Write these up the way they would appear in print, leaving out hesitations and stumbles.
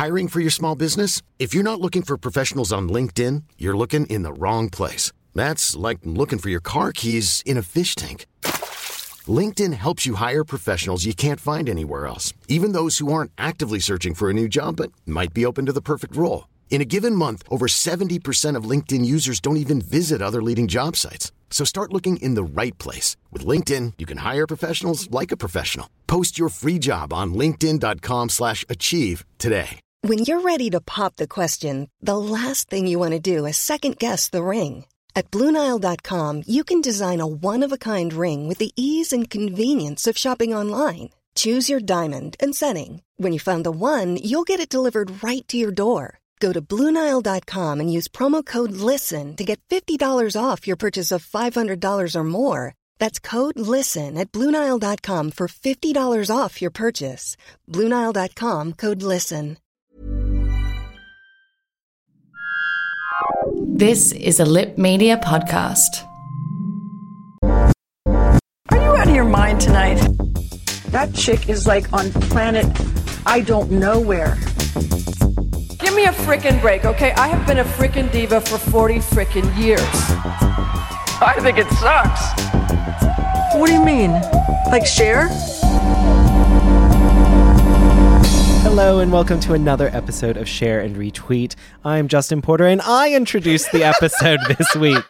Hiring for your small business? If you're not looking for professionals on LinkedIn, you're looking in the wrong place. That's like looking for your car keys in a fish tank. LinkedIn helps you hire professionals you can't find anywhere else, even those who aren't actively searching for a new job but might be open to the perfect role. In a given month, over 70% of LinkedIn users don't even visit other leading job sites. So start looking in the right place. With LinkedIn, you can hire professionals like a professional. Post your free job on linkedin.com/achieve today. When you're ready to pop the question, the last thing you want to do is second-guess the ring. At BlueNile.com, you can design a one-of-a-kind ring with the ease and convenience of shopping online. Choose your diamond and setting. When you find the one, you'll get it delivered right to your door. Go to BlueNile.com and use promo code LISTEN to get $50 off your purchase of $500 or more. That's code LISTEN at BlueNile.com for $50 off your purchase. BlueNile.com, code LISTEN. This is a Lip Media podcast. Are you out of your mind tonight? That chick is like on planet I don't know where. Give me a frickin' break, okay? I have been a frickin' diva for 40 frickin' years. I think it sucks. What do you mean? Like Cher? Hello and welcome to another episode of Share and Retweet. I'm Justin Porter and I introduced the episode this week.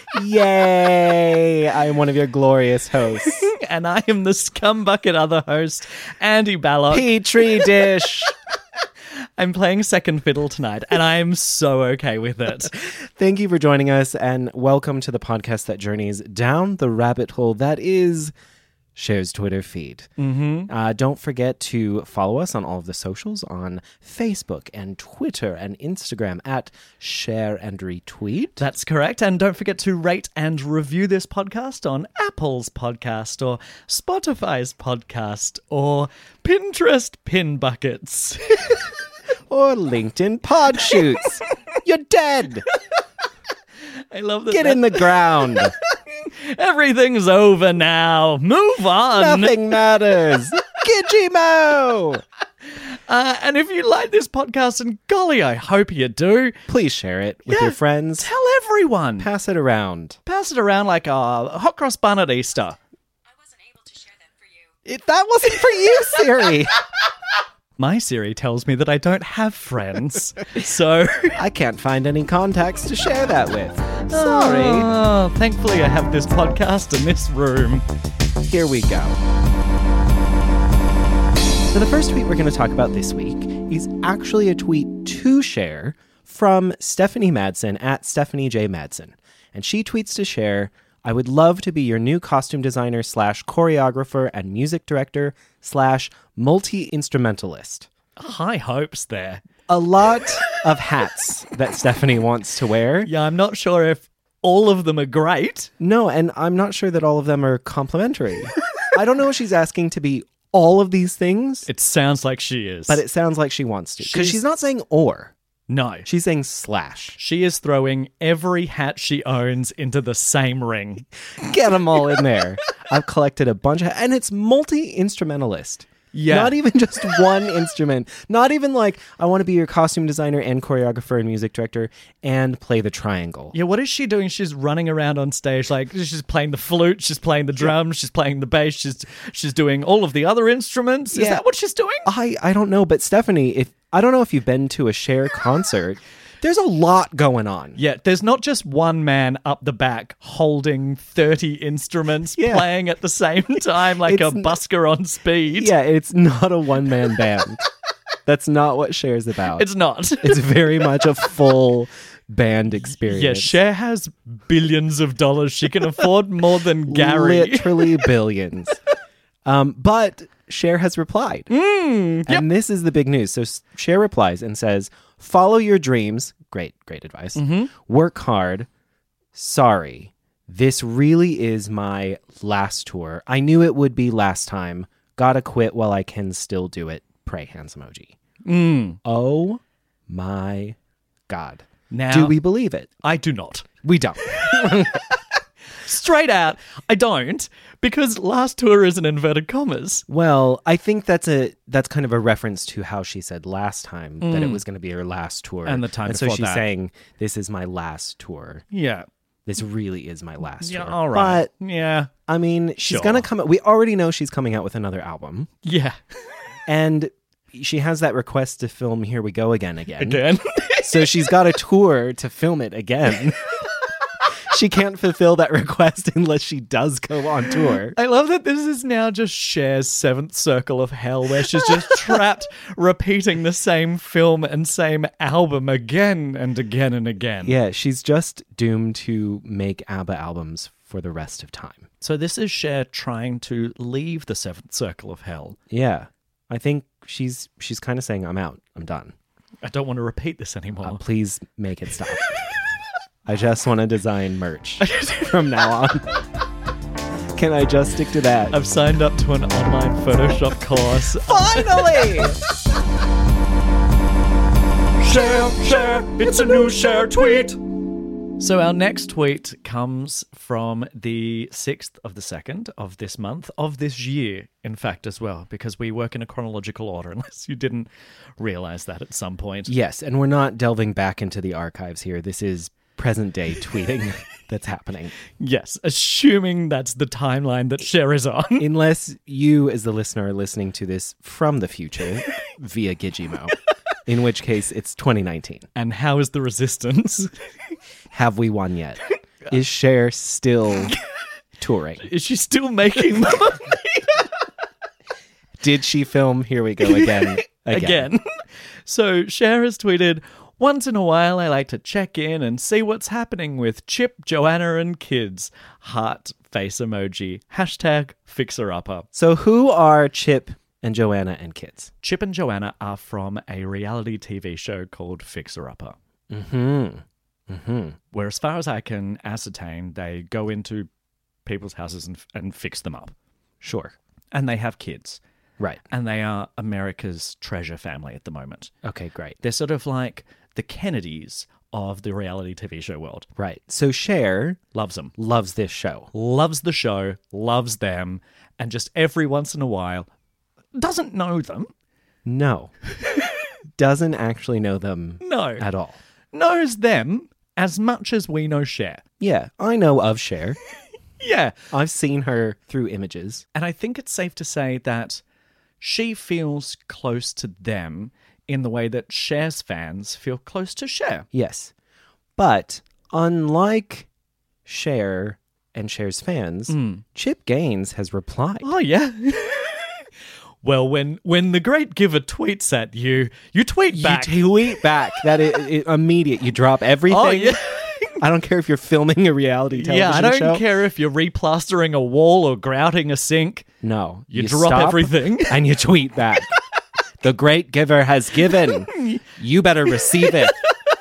Yay! I am one of your glorious hosts. And I am the scumbucket other host, Andy Ballock. Petri dish! I'm playing second fiddle tonight, and I am so okay with it. Thank you for joining us, and welcome to the podcast that journeys down the rabbit hole that is Share's Twitter feed. Don't forget to follow us on all of the socials on Facebook and Twitter and Instagram at Share and Retweet. That's correct. And don't forget to rate and review this podcast on Apple's podcast or Spotify's podcast or Pinterest pin buckets. Or LinkedIn pod shoots. You're dead. I love that. Get in the ground. Everything's over now. Move on. Nothing matters. Gijimo. And if you like this podcast, and golly, I hope you do, Please share it with your friends. Tell everyone. Pass it around. Pass it around like a hot cross bun at Easter. I wasn't able to share that for you. That wasn't for you, Siri. My Siri tells me that I don't have friends, so I can't find any contacts to share that with. Sorry. Oh, thankfully I have this podcast in this room. Here we go. So the first tweet we're going to talk about this week is actually a tweet to Share from Stephanie Madsen at Stephanie J. Madsen. And she tweets to Share, I would love to be your new costume designer / choreographer and music director / multi-instrumentalist. High hopes there. A lot of hats that Stephanie wants to wear. Yeah, I'm not sure if all of them are great. No, and I'm not sure that all of them are complimentary. I don't know if she's asking to be all of these things. It sounds like she is. But it sounds like she wants to. Because she's not saying or. No. She's saying /. She is throwing every hat she owns into the same ring. Get them all in there. I've collected a bunch of... And it's multi-instrumentalist. Yeah. Not even just one instrument. Not even like, I want to be your costume designer and choreographer and music director and play the triangle. Yeah, what is she doing? She's running around on stage like she's playing the flute, she's playing the drums, she's playing the bass, she's doing all of the other instruments. Is that what she's doing? I don't know, but Stephanie, I don't know if you've been to a Cher concert. There's a lot going on. Yeah, there's not just one man up the back holding 30 instruments playing at the same time like a busker on speed. Yeah, it's not a one-man band. That's not what Cher's about. It's not. It's very much a full band experience. Yeah, Cher has billions of dollars. She can afford more than Gary. Literally billions. But Cher has replied. And this is the big news. So Cher replies and says, follow your dreams. Great advice. Work hard. Sorry. This really is my last tour. I knew it would be last time. Gotta quit while I can still do it. Pray hands emoji. Oh my God. Now, do we believe it? I do not. We don't. Straight out, I don't, because last tour is in inverted commas. Well, I think that's kind of a reference to how she said last time that it was going to be her last tour. And the time so before she's that. saying, this is my last tour. Yeah. This really is my last Yeah, tour. all right. But, Yeah. I mean, she's Sure. going to come... We already know she's coming out with another album. Yeah. And she has that request to film Here We Go Again. Again. So she's got a tour to film it again. She can't fulfill that request unless she does go on tour. I love that this is now just Cher's seventh circle of hell, where she's just trapped repeating the same film and same album again and again and again. Yeah, she's just doomed to make ABBA albums for the rest of time. So this is Cher trying to leave the seventh circle of hell. Yeah, I think she's kind of saying, I'm out, I'm done. I don't want to repeat this anymore. Please make it stop. I just want to design merch from now on. Can I just stick to that? I've signed up to an online Photoshop course. Finally! Cher, it's a new Cher tweet. So our next tweet comes from the 6th of the 2nd of this month, of this year, in fact, as well, because we work in a chronological order, unless you didn't realize that at some point. Yes, and we're not delving back into the archives here. This is present day tweeting that's happening. Yes, assuming that's the timeline that Cher is on. Unless you, as the listener, are listening to this from the future via Gigimo, in which case it's 2019. And how is the resistance? Have we won yet? Is Cher still touring? Is she still making them? Did she film Here We Go Again? Again. So Cher has tweeted, once in a while I like to check in and see what's happening with Chip, Joanna and kids. Heart face emoji. Hashtag fixerupper. So who are Chip and Joanna and kids? Chip and Joanna are from a reality TV show called Fixer Upper. Where, as far as I can ascertain, they go into people's houses and fix them up. Sure. And they have kids. Right. And they are America's treasure family at the moment. Okay, great. They're sort of like the Kennedys of the reality TV show world. Right. So Cher Loves them. loves this show. Loves the show, loves them, and just every once in a while doesn't know them. No. Doesn't actually know them No. at all. Knows them as much as we know Cher. Yeah, I know of Cher. Yeah. I've seen her through images. And I think it's safe to say that she feels close to them in the way that Cher's fans feel close to Cher. Yes. But unlike Cher and Cher's fans, Chip Gaines has replied. Oh, yeah. Well, when the great giver tweets at you, you tweet back. You tweet back. That is immediate. You drop everything. Oh, yeah. I don't care if you're filming a reality television Yeah, I don't show. care if you're replastering a wall or grouting a sink. No. You drop stop everything. And you tweet back. The great giver has given. You better receive it.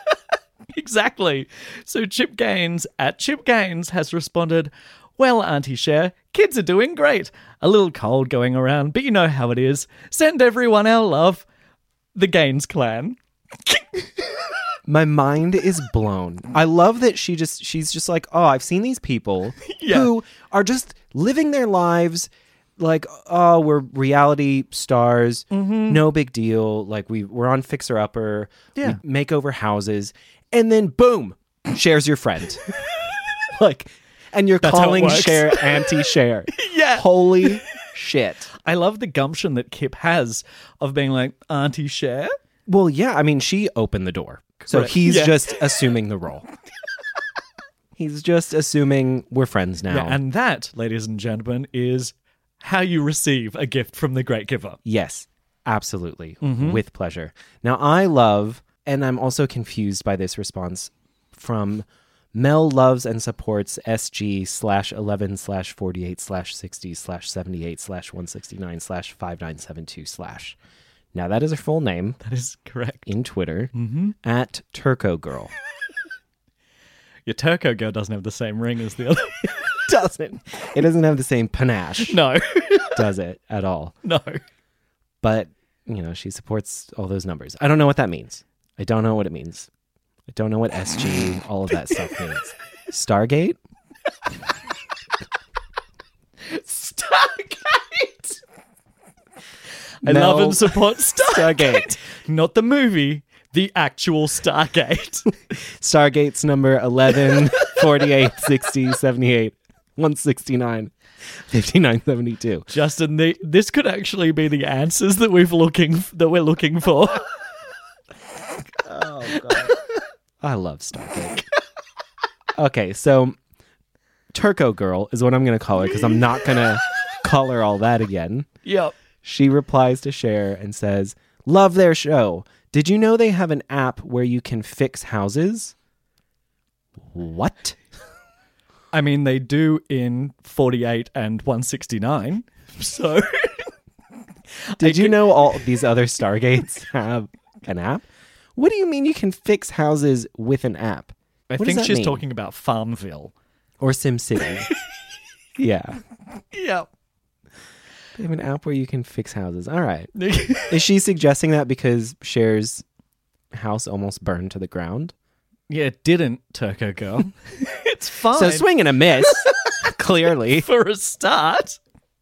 Exactly. So Chip Gaines at Chip Gaines has responded, well, Auntie Cher, kids are doing great. A little cold going around, but you know how it is. Send everyone our love. The Gaines clan. My mind is blown. I love that she's just like, oh, I've seen these people who are just living their lives like, oh, we're reality stars, no big deal. Like we're on Fixer Upper, we make over houses, and then boom, Cher's your friend. Like, and you're That's how it calling works. Cher Auntie-Cher. Yeah. Holy shit. I love the gumption that Kip has of being like, Auntie Cher. Well, yeah, I mean, she opened the door. So Correct. he's Yeah. just assuming the role. He's just assuming we're friends now. Yeah, and that, ladies and gentlemen, is how you receive a gift from the great giver. Yes, absolutely. With pleasure. Now, I love, and I'm also confused by this response from Mel loves and supports SG/11/48/60/78/169/5972/. Now, that is her full name That is correct. in Twitter at Turco Girl. Your Turco girl doesn't have the same ring as the other. Doesn't. It doesn't have the same panache, No. does it, at all? No. But, you know, she supports all those numbers. I don't know what that means. I don't know what it means. I don't know what SG, all of that stuff means. Stargate? Stargate. I Mel- love and support Stargate. Stargate. Not the movie, the actual Stargate. Stargate's number 11, 48, 60, 78, 169, 59, 72. Justin, this could actually be the answers that we're looking for. Oh, God. I love Stargate. Okay, so Turco Girl is what I'm going to call her because I'm not going to call her all that again. Yep. She replies to Cher and says, "Love their show. Did you know they have an app where you can fix houses?" What? I mean, they do in 48 and 169. So, Did you know all these other Stargates have an app? What do you mean you can fix houses with an app? I What does think that she's mean? talking about Farmville. Or SimCity. Yeah. Yep. They have an app where you can fix houses. All right. Is she suggesting that because Cher's house almost burned to the ground? Yeah, it didn't, Turco Girl. It's fine. So swing and a miss, clearly. for a start.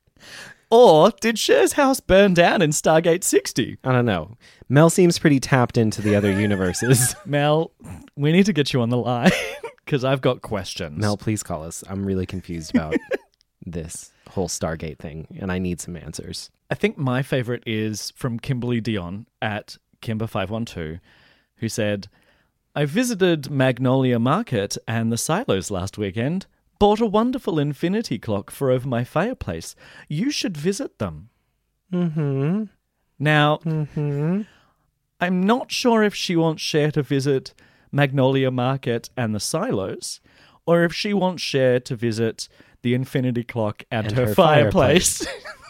Or did Cher's house burn down in Stargate 60? I don't know. Mel seems pretty tapped into the other universes. Mel, we need to get you on the line because I've got questions. Mel, please call us. I'm really confused about this whole Stargate thing, and I need some answers. I think my favorite is from Kimberly Dion at Kimber512, who said, "I visited Magnolia Market and the Silos last weekend. Bought a wonderful infinity clock for over my fireplace. You should visit them." Mm-hmm. Now, I'm not sure if she wants Cher to visit Magnolia Market and the Silos, or if she wants Cher to visit the infinity clock and her fireplace.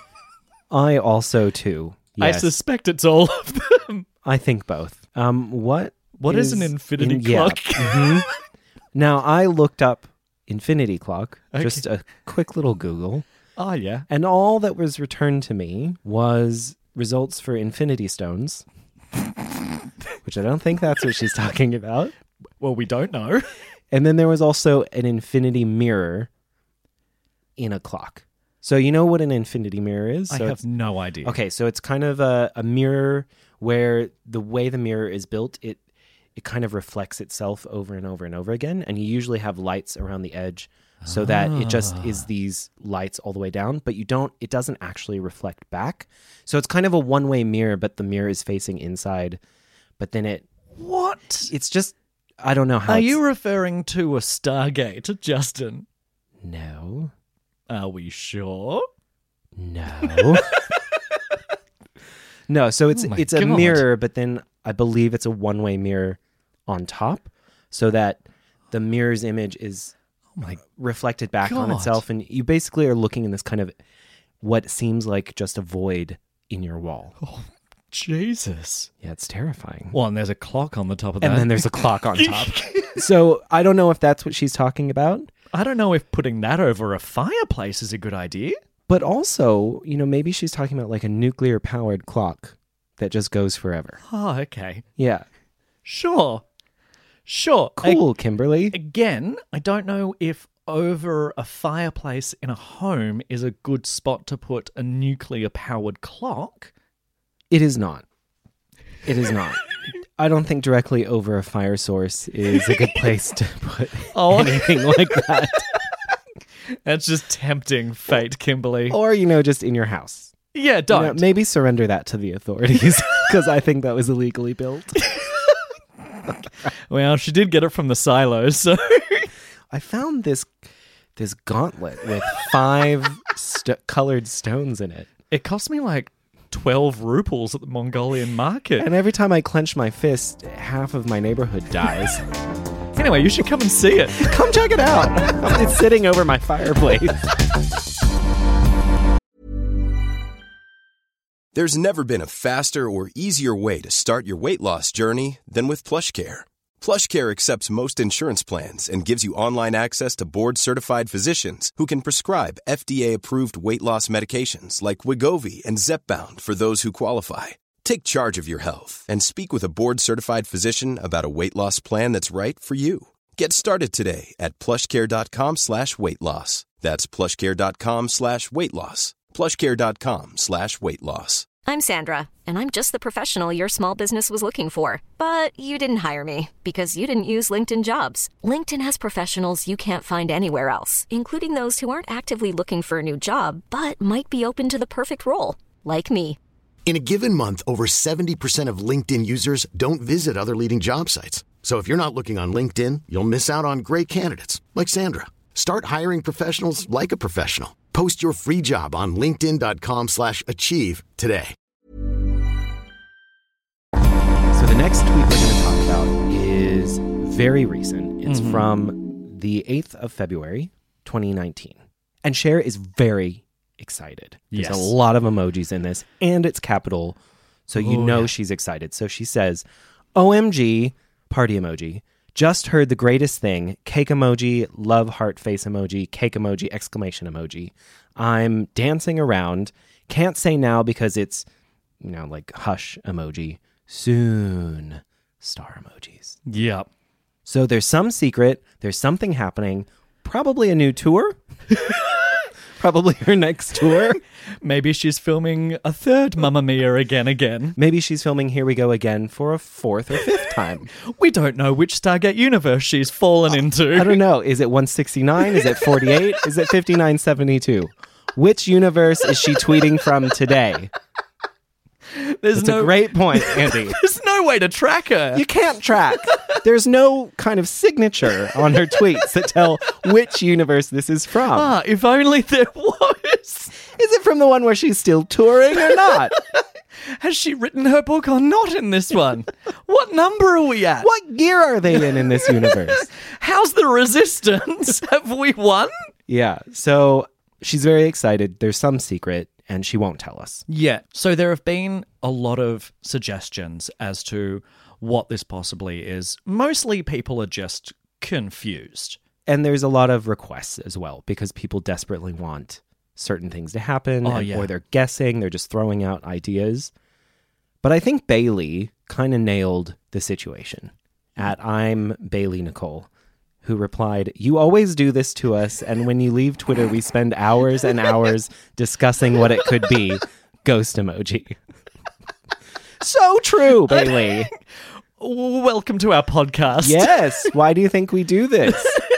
I also, too. I Yes. suspect it's all of them. I think both. What is an infinity clock? Mhm. Now, I looked up infinity clock, Okay. just a quick little Google, Oh, yeah. and all that was returned to me was results for infinity stones, which I don't think that's what she's talking about. Well, we don't know. And then there was also an infinity mirror in a clock. So you know what an infinity mirror is? I So have no idea. Okay, so it's kind of a mirror where the way the mirror is built, it kind of reflects itself over and over and over again. And you usually have lights around the edge so that it just is these lights all the way down, but it doesn't actually reflect back. So it's kind of a one-way mirror, but the mirror is facing inside. But then What? it's just, I don't know how Are it's- you referring to a Stargate, Justin? No. Are we sure? No. No, so it's Oh my it's a God. mirror, but then I believe it's a one-way mirror on top so that the mirror's image is reflected back on God. itself, and you basically are looking in this kind of what seems like just a void in your wall. Jesus. Yeah, it's terrifying. Well, and there's a clock on the top of that. And then there's a clock on top. So I don't know if that's what she's talking about, I don't know if putting that over a fireplace is a good idea. but also, maybe she's talking about like a nuclear-powered clock that just goes forever. Oh, okay. Yeah. Sure. Sure. Cool, Kimberly. Again, I don't know if over a fireplace in a home is a good spot to put a nuclear-powered clock. It is not. It is not. I don't think directly over a fire source is a good place to put anything like that. That's just tempting fate, Kimberly. Or, just in your house. Yeah, don't. Maybe surrender that to the authorities because I think that was illegally built. Well, she did get it from the silos, so... I found this gauntlet with 5 colored stones in it. It cost me like 12 ruples at the Mongolian market. And every time I clench my fist, half of my neighborhood dies. Anyway, you should come and see it. Come check it out. It's sitting over my fireplace. There's never been a faster or easier way to start your weight loss journey than with PlushCare. PlushCare accepts most insurance plans and gives you online access to board-certified physicians who can prescribe FDA-approved weight loss medications like Wegovy and Zepbound for those who qualify. Take charge of your health and speak with a board-certified physician about a weight loss plan that's right for you. Get started today at plushcare.com/weight-loss. That's plushcare.com/weight loss. plushcare.com/weight loss. I'm Sandra, and I'm just the professional your small business was looking for. But you didn't hire me because you didn't use LinkedIn Jobs. LinkedIn has professionals you can't find anywhere else, including those who aren't actively looking for a new job, but might be open to the perfect role, like me. In a given month, over 70% of LinkedIn users don't visit other leading job sites. So if you're not looking on LinkedIn, you'll miss out on great candidates like Sandra. Start hiring professionals like a professional. Post your free job on linkedin.com/achieve today. So the next tweet we're going to talk about is very recent. It's from the 8th of February, 2019. And Cher is very excited. There's a lot of emojis in this, and it's capital, so you know she's excited. So she says, OMG, party emoji. Just heard the greatest thing. Cake emoji, love heart face emoji, cake emoji, exclamation emoji. I'm dancing around. Can't say now because it's, like hush emoji. Soon. Star emojis. Yep. So there's some secret. There's something happening. Probably a new tour. Probably her next tour. Maybe she's filming a third Mamma Mia again. Maybe she's filming Here We Go Again for a fourth or fifth time. We don't know which Stargate universe she's fallen into. I don't know. Is it 169? Is it 48? Is it 5972? Which universe is she tweeting from today? That's a great point, Andy. There's no way to track her. You can't track. There's no kind of signature on her tweets that tell which universe this is from. If only there was. Is it from the one where she's still touring or not? Has she written her book or not in this one? What number are we at? What year are they in this universe? How's the resistance? Have we won? Yeah, so she's very excited. There's some secret, and she won't tell us. Yeah, so there have been a lot of suggestions as to what this possibly is. Mostly people are just confused. And there's a lot of requests as well, because people desperately want certain things to happen, or they're guessing, they're just throwing out ideas. But I think Bailey kind of nailed the situation at I'm Bailey Nicole, who replied, "You always do this to us, and when you leave Twitter, we spend hours and hours discussing what it could be." Ghost emoji. So true, Bailey. Welcome to our podcast. Yes. Why do you think we do this?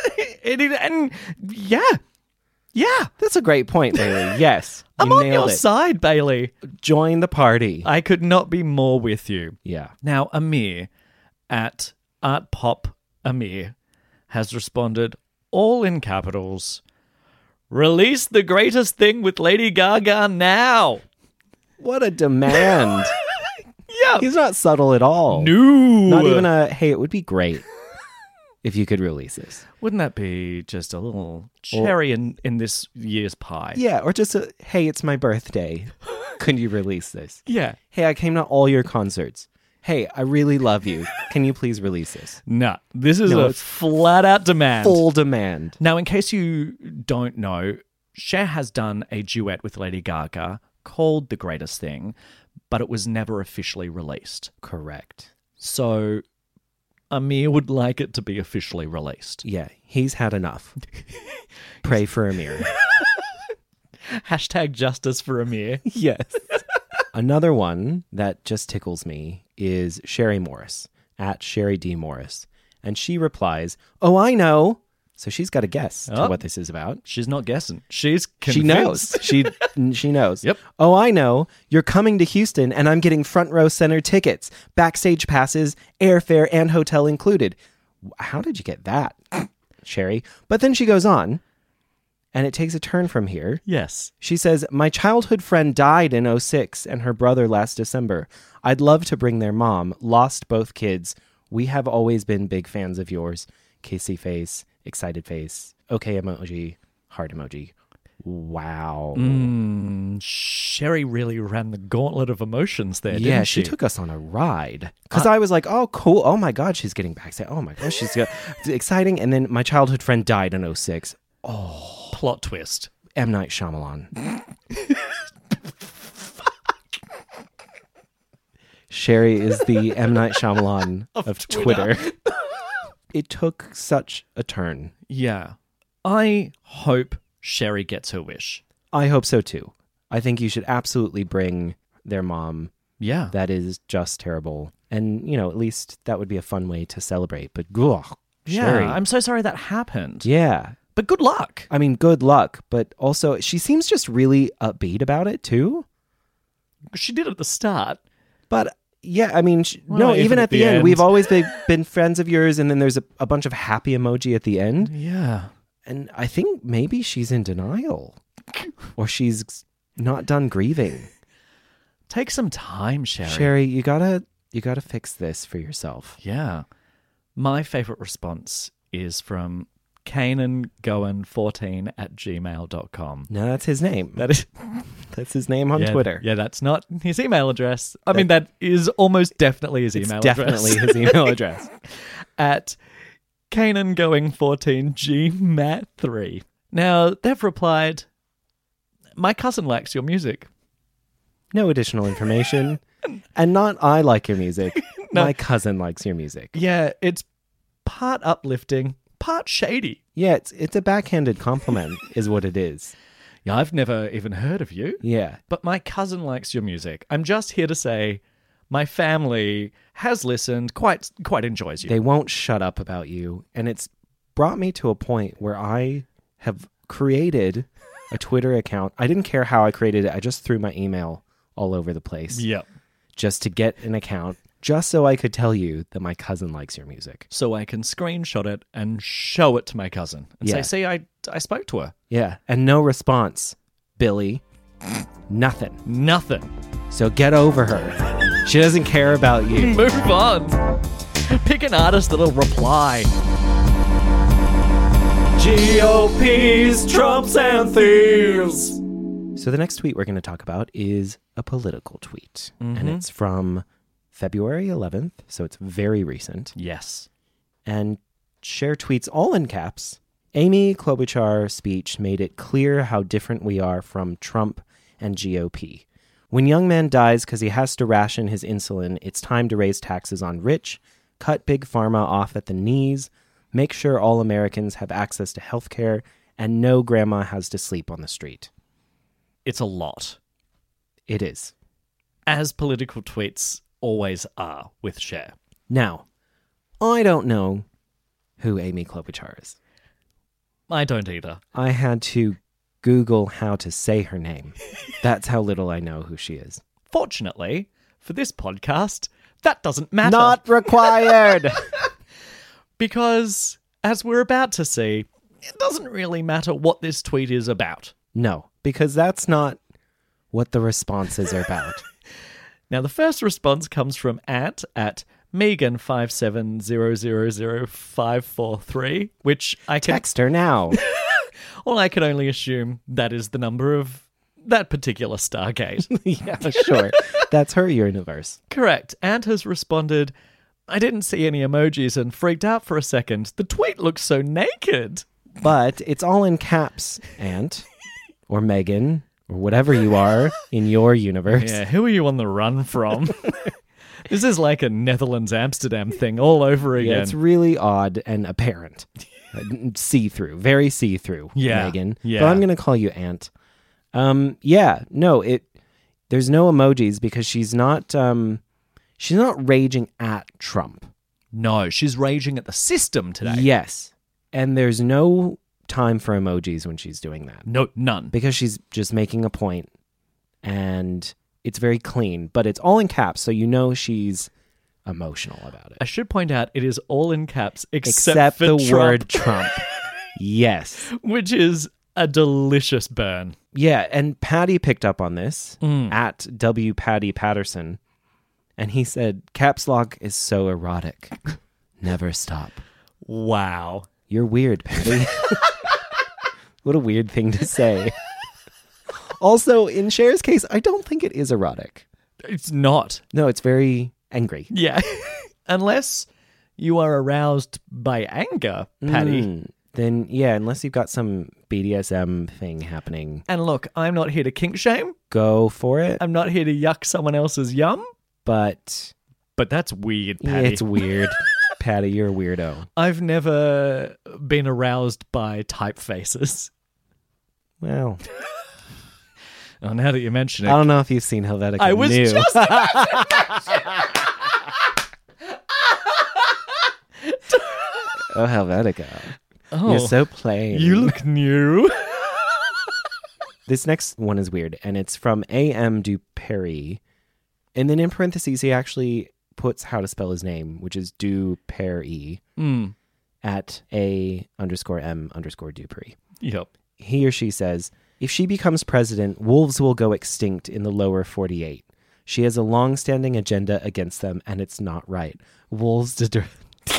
Yeah, that's a great point, Bailey. Yes, I'm on your side, Bailey. Join the party. I could not be more with you. Yeah. Now, Amir at Art Pop Amir has responded, all in capitals, "Release the greatest thing with Lady Gaga now." What a demand. Yeah. He's not subtle at all. No. Not even a, hey, it would be great if you could release this. Wouldn't that be just a little cherry in this year's pie? Yeah, or just a, hey, it's my birthday. Could you release this? Yeah. Hey, I came to all your concerts. Hey, I really love you. Can you please release this? No, this is a flat-out demand. Full demand. Now, in case you don't know, Cher has done a duet with Lady Gaga called The Greatest Thing, but it was never officially released. Correct. So Amir would like it to be officially released. Yeah, he's had enough. Pray for Amir. Hashtag justice for Amir. Yes. Another one that just tickles me is Sherry Morris, at Sherry D. Morris. And she replies, "Oh, I know." So she's got a guess to what this is about. She's not guessing. She's convinced. She knows. She knows. Yep. "Oh, I know. You're coming to Houston and I'm getting front row center tickets, backstage passes, airfare, and hotel included." How did you get that, Sherry? But then she goes on, and it takes a turn from here. Yes. She says, "My childhood friend died in 2006 and her brother last December. I'd love to bring their mom. Lost both kids. We have always been big fans of yours." Kissy face, excited face, okay emoji, heart emoji. Wow. Sherry really ran the gauntlet of emotions there, didn't she? Yeah, she took us on a ride. Because I was like, oh, cool. Oh, my God, she's getting backstage. Oh, my gosh, she's exciting. And then my childhood friend died in 2006. Oh. Plot twist. M. Night Shyamalan. Sherry is the M. Night Shyamalan of Twitter. It took such a turn. Yeah. I hope Sherry gets her wish. I hope so too. I think you should absolutely bring their mom. Yeah. That is just terrible. And, at least that would be a fun way to celebrate. But, Sherry. I'm so sorry that happened. Yeah. But good luck. I mean, good luck. But also, she seems just really upbeat about it too. She did at the start. But, yeah, I mean, Well, even at the end. We've always been friends of yours, and then there's a bunch of happy emoji at the end. Yeah. And I think maybe she's in denial. Or she's not done grieving. Take some time, Sherry. Sherry, you gotta fix this for yourself. Yeah. My favorite response is from CanonGowan14@gmail.com. No, that's his name. That's his name on Twitter. Yeah, that's not his email address. I mean, that is almost definitely his email address. Definitely his email address. At CanonGowan14GMat3. Now, they've replied, my cousin likes your music. No additional information. And not I like your music. No. My cousin likes your music. Yeah, it's part uplifting, part shady. Yeah, it's a backhanded compliment is what it is. Yeah, I've never even heard of you. Yeah. But my cousin likes your music. I'm just here to say my family has listened, quite enjoys you. They won't shut up about you. And it's brought me to a point where I have created a Twitter account. I didn't care how I created it. I just threw my email all over the place. Yep. Just to get an account, just so I could tell you that my cousin likes your music. So I can screenshot it and show it to my cousin and Yeah. say, see, I spoke to her. Yeah. And no response, Billy. Nothing. Nothing. So get over her. She doesn't care about you. Move on. Pick an artist that'll reply. GOP's Trumps and thieves. So the next tweet we're going to talk about is a political tweet. And it's from February 11th, so it's very recent. Yes. And Cher tweets all in caps. Amy Klobuchar's speech made it clear how different we are from Trump and GOP. When young man dies because he has to ration his insulin, it's time to raise taxes on rich, cut big pharma off at the knees, make sure all Americans have access to health care, and no grandma has to sleep on the street. It's a lot. It is. As political tweets always are with Cher. Now, I don't know who Amy Klobuchar is. I don't either. I had to Google how to say her name. That's how little I know who she is. Fortunately, for this podcast, that doesn't matter. Not required! Because, as we're about to see, it doesn't really matter what this tweet is about. No, because that's not what the responses are about. Now, the first response comes from at Megan570000543, which I can... Text her now. Well, I can only assume that is the number of that particular Stargate. Yeah, sure. That's her universe. Correct. Ant has responded, I didn't see any emojis and freaked out for a second. The tweet looks so naked. But it's all in caps, Ant, or Megan, or whatever you are in your universe. Yeah, who are you on the run from? This is like a Netherlands-Amsterdam thing all over again. Yeah, it's really odd and apparent. See-through. Very see-through, Yeah, Megan. yeah. But I'm going to call you Ant. There's no emojis because she's not raging at Trump. No, she's raging at the system today. Yes. And there's no time for emojis when she's doing that. No, none. Because she's just making a point and it's very clean, but it's all in caps, so you know she's emotional about it. I should point out it is all in caps Except for the Trump, word Trump. Yes. which is a delicious burn. Yeah, and Patty picked up on this at W. Patty Patterson, and he said, caps lock is so erotic. Never stop. Wow. You're weird, Patty. What a weird thing to say. Also, in Cher's case, I don't think it is erotic. It's not. No, it's very angry. Yeah. Unless you are aroused by anger, Patty. Then, yeah, unless you've got some BDSM thing happening, And look, I'm not here to kink shame. go for it. I'm not here to yuck someone else's yum. But But that's weird, yeah, Patty. it's weird. Patty, you're a weirdo. I've never been aroused by typefaces. Well, Oh, now that you mention it. I don't know if you've seen Helvetica I was New. just about Oh, Helvetica. Oh, You're so plain. you look new. This next one is weird, and it's from A.M. Duperry. And then in parentheses, he actually puts how to spell his name, which is Duperry, at A_M_Duperry. Yep. He or she says, if she becomes president, wolves will go extinct in the lower 48. She has a long-standing agenda against them, and it's not right. Wolves deserve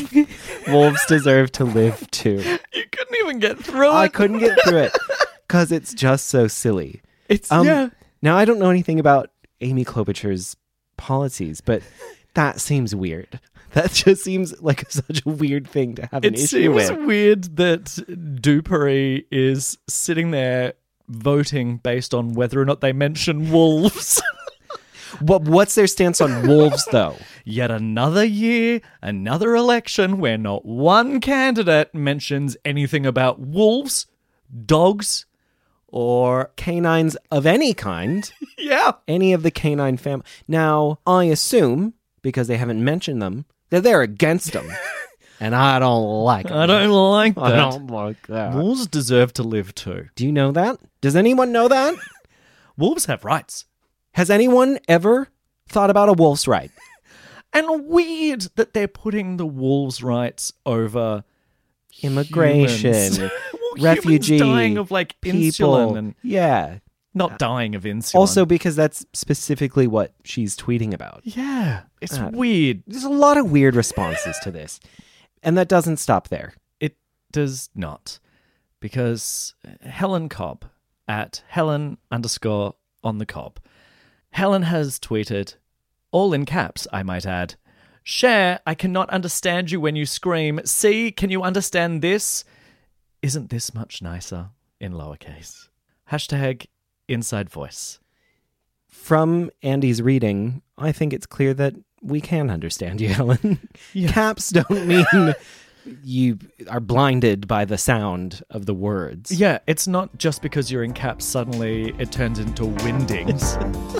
to live too. You couldn't even get through it. I couldn't get through it because it's just so silly. It's, yeah. Now, I don't know anything about Amy Klobuchar's policies, but that seems weird. That just seems like such a weird thing to have an issue with. It seems weird that Duperry is sitting there voting based on whether or not they mention wolves. What's their stance on wolves, though? Yet another year, another election where not one candidate mentions anything about wolves, dogs, or... Canines of any kind. Yeah. Any of the canine family. Now, I assume, because they haven't mentioned them, that they're against them. And I don't like them. I don't like that. I don't like that. Wolves deserve to live too. Do you know that? Does anyone know that? Wolves have rights. Has anyone ever thought about a wolf's right? And weird that they're putting the wolves' rights over Immigration, humans. Well, refugee, humans dying of like insulin people. and Yeah. not dying of insulin. Also because that's specifically what she's tweeting about. yeah, it's weird. There's a lot of weird responses to this. And that doesn't stop there. It does not, because Helen Cobb at Helen_on_the_Cobb. Helen has tweeted, all in caps, I might add, Cher, I cannot understand you when you scream. See, can you understand this? Isn't this much nicer in lowercase? Hashtag inside voice. From Andy's reading, I think it's clear that we can understand you, Helen. Yeah. Caps don't mean you are blinded by the sound of the words. Yeah, it's not just because you're in caps suddenly it turns into windings.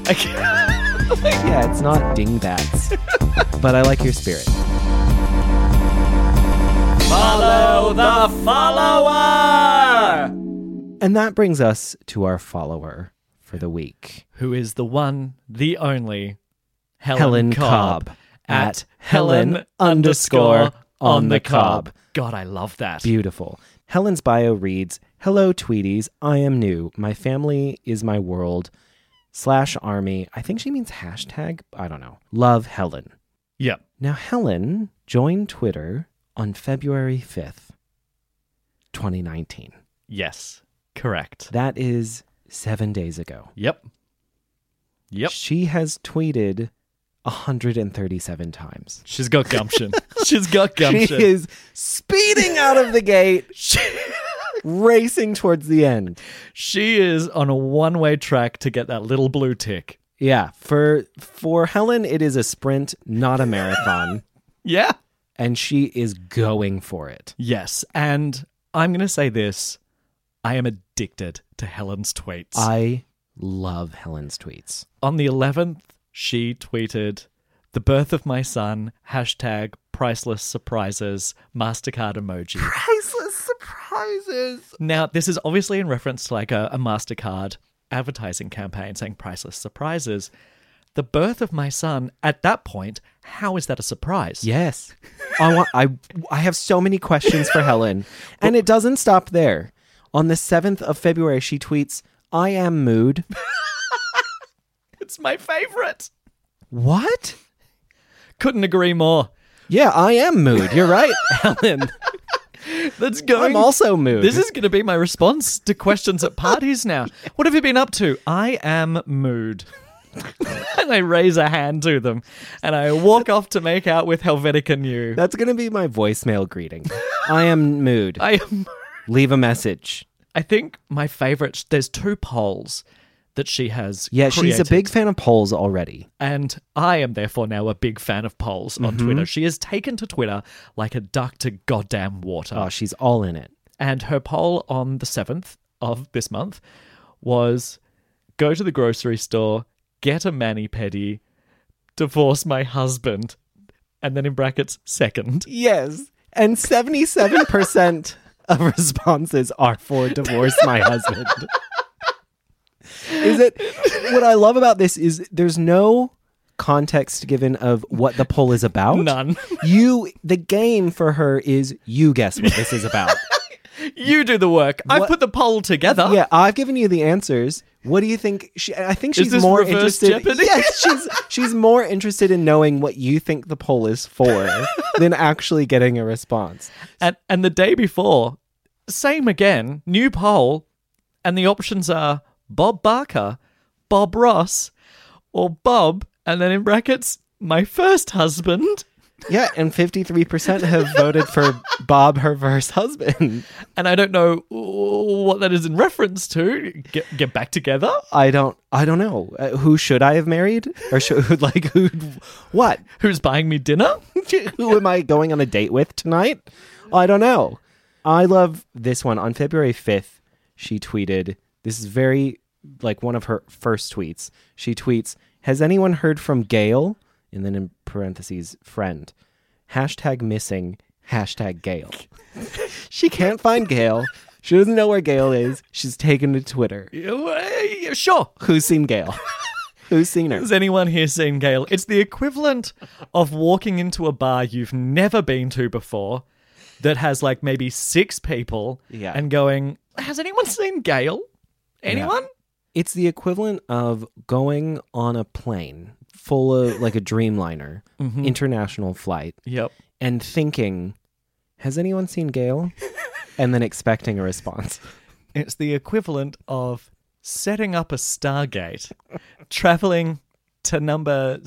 Yeah, it's not dingbats. But I like your spirit. Follow the follower! And that brings us to our follower for the week. Who is the one, the only, Helen Cobb at Helen_on_the_Cobb. God, I love that. Beautiful. Helen's bio reads, hello, Tweeties. I am new. My family is my world. /army. I think she means hashtag. I don't know. Love, Helen. Yep. Now, Helen joined Twitter on February 5th, 2019. Yes, correct. That is 7 days ago. Yep. She has tweeted 137 times. She's got gumption. She's got gumption. She is speeding out of the gate, racing towards the end. She is on a one-way track to get that little blue tick. Yeah, for Helen, it is a sprint, not a marathon. Yeah. And she is going for it. Yes, and I'm going to say this. I am addicted to Helen's tweets. I love Helen's tweets. On the 11th, she tweeted, the birth of my son, hashtag priceless surprises, MasterCard emoji. Priceless surprises. Now, this is obviously in reference to like a MasterCard advertising campaign saying priceless surprises. The birth of my son, at that point, how is that a surprise? Yes. I have so many questions for Helen. And it doesn't stop there. On the 7th of February, she tweets, I am mood. It's my favorite. What? Couldn't agree more. Yeah, I am mood. You're right, Helen. That's going. I'm also mood. This is going to be my response to questions at parties now. What have you been up to? I am mood. And I raise a hand to them. And I walk off to make out with Helvetica New. That's going to be my voicemail greeting. I am mood. I am. Leave a message. I think my favorite, there's 2 polls that she has Yeah, created. she's a big fan of polls already. And I am therefore now a big fan of polls on Twitter. She has taken to Twitter like a duck to goddamn water. Oh, she's all in it. And her poll on the 7th of this month was go to the grocery store, get a mani-pedi, divorce my husband, and then in brackets, second. Yes. And 77% of responses are for divorce my husband. What I love about this is there's no context given of what the poll is about. None. The game for her is you guess what this is about. You do the work. I've put the poll together. Yeah, I've given you the answers. What do you think? I think she's Is this more reverse interested. Jeopardy? Yes, she's more interested in knowing what you think the poll is for than actually getting a response. And the day before, same again, new poll, and the options are Bob Barker, Bob Ross, or Bob, and then in brackets, my first husband. Yeah, and 53% have voted for Bob, her first husband. And I don't know what that is in reference to. Get back together? I don't know. Who should I have married? Or what? Who's buying me dinner? Who am I going on a date with tonight? I don't know. I love this one. On February 5th, she tweeted, this is very, one of her first tweets. She tweets, has anyone heard from Gail? And then in parentheses, friend. #missing, #Gail. She can't find Gail. She doesn't know where Gail is. She's taken to Twitter. Sure. Who's seen Gail? Who's seen her? Has anyone here seen Gail? It's the equivalent of walking into a bar you've never been to before that has maybe 6 people and going, has anyone seen Gail? Anyone? Yeah. It's the equivalent of going on a plane full of a Dreamliner, international flight. Yep. And thinking, has anyone seen Gail? And then expecting a response. It's the equivalent of setting up a Stargate, traveling to number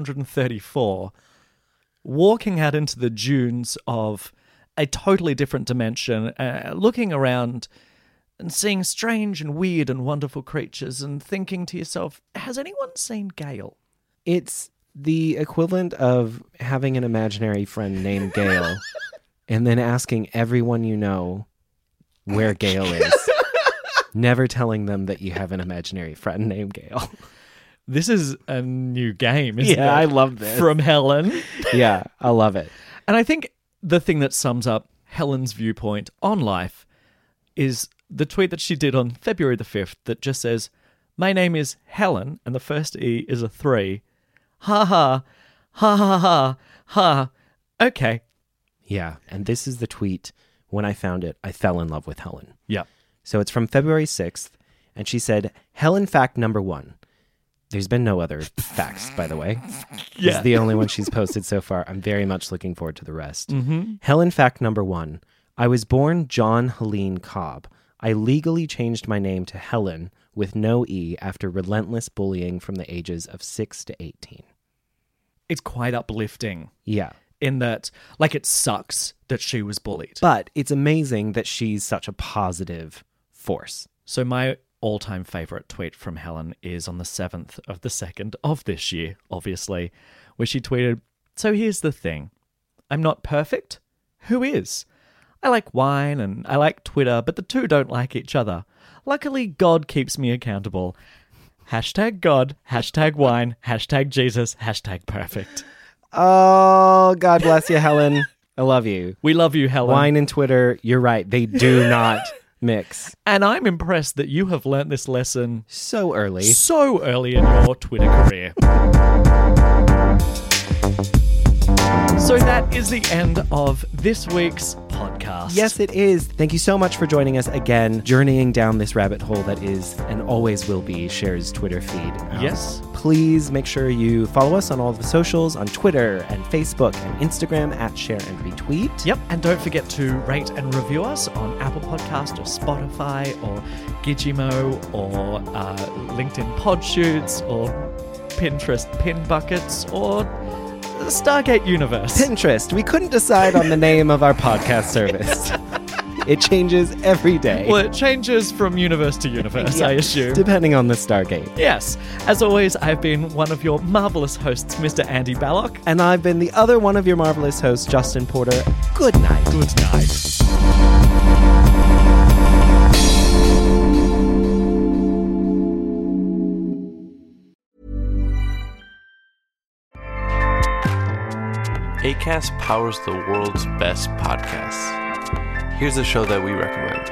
634, walking out into the dunes of a totally different dimension, looking around and seeing strange and weird and wonderful creatures and thinking to yourself, has anyone seen Gail? It's the equivalent of having an imaginary friend named Gail and then asking everyone you know where Gail is. Never telling them that you have an imaginary friend named Gail. This is a new game, isn't it? Yeah, I love this. From Helen. Yeah, I love it. And I think the thing that sums up Helen's viewpoint on life is the tweet that she did on February the 5th that just says, my name is Helen, and the first E is a 3. Ha ha, ha ha ha, ha. Okay. Yeah, and this is the tweet. When I found it, I fell in love with Helen. Yeah. So it's from February 6th, and she said, Helen fact number 1. There's been no other facts, by the way. Yeah. This is the only one she's posted so far. I'm very much looking forward to the rest. Helen fact number 1. I was born John Helene Cobb. I legally changed my name to Helen with no E after relentless bullying from the ages of 6 to 18. It's quite uplifting. Yeah. In that, it sucks that she was bullied. But it's amazing that she's such a positive force. So my all-time favorite tweet from Helen is on the 7th of the 2nd of this year, obviously, where she tweeted, so here's the thing. I'm not perfect. Who is? I like wine and I like Twitter, but the two don't like each other. Luckily, God keeps me accountable. #God, #wine, #Jesus, #perfect. Oh, God bless you, Helen. I love you. We love you, Helen. Wine and Twitter, you're right. They do not mix. And I'm impressed that you have learnt this lesson so early in your Twitter career. So that is the end of this week's podcast. Yes, it is. Thank you so much for joining us again, journeying down this rabbit hole that is and always will be Cher's Twitter feed. Yes. Please make sure you follow us on all of the socials, on Twitter and Facebook and Instagram @Share and Retweet. Yep, and don't forget to rate and review us on Apple Podcast or Spotify or Gizmo or LinkedIn Podshoots or Pinterest Pin Buckets or Stargate Universe. Pinterest. We couldn't decide on the name of our podcast service. It changes every day. Well, it changes from universe to universe, I assume. Depending on the Stargate. Yes. As always, I've been one of your marvelous hosts, Mr. Andy Ballock. And I've been the other one of your marvelous hosts, Justin Porter. Good night. Good night. Acast powers the world's best podcasts. Here's a show that we recommend.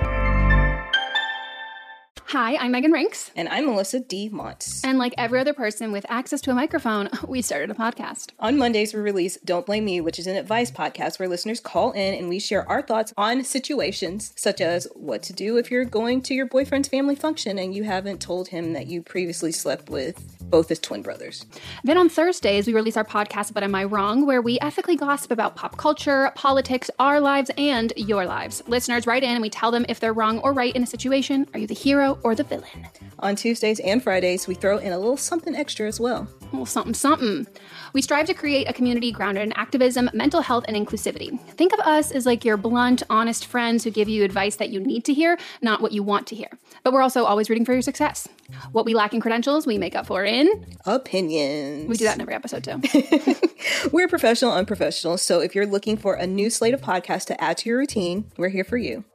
Hi, I'm Megan Rinks. And I'm Melissa D. Montz. And like every other person with access to a microphone, we started a podcast. On Mondays, we release Don't Blame Me, which is an advice podcast where listeners call in and we share our thoughts on situations such as what to do if you're going to your boyfriend's family function and you haven't told him that you previously slept with both his twin brothers. Then on Thursdays, we release our podcast, But Am I Wrong?, where we ethically gossip about pop culture, politics, our lives, and your lives. Listeners write in and we tell them if they're wrong or right in a situation. Are you the hero or the villain? On Tuesdays and Fridays, we throw in a little something extra as well. A little something. We strive to create a community grounded in activism, mental health, and inclusivity. Think of us as like your blunt, honest friends who give you advice that you need to hear, not what you want to hear. But we're also always rooting for your success. What we lack in credentials, we make up for in opinions. We do that in every episode too. We're professional unprofessionals, so if you're looking for a new slate of podcasts to add to your routine, we're here for you.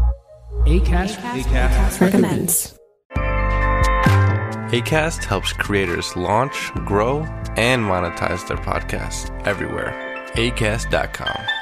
Acast recommends. Acast helps creators launch, grow, and monetize their podcasts everywhere. Acast.com.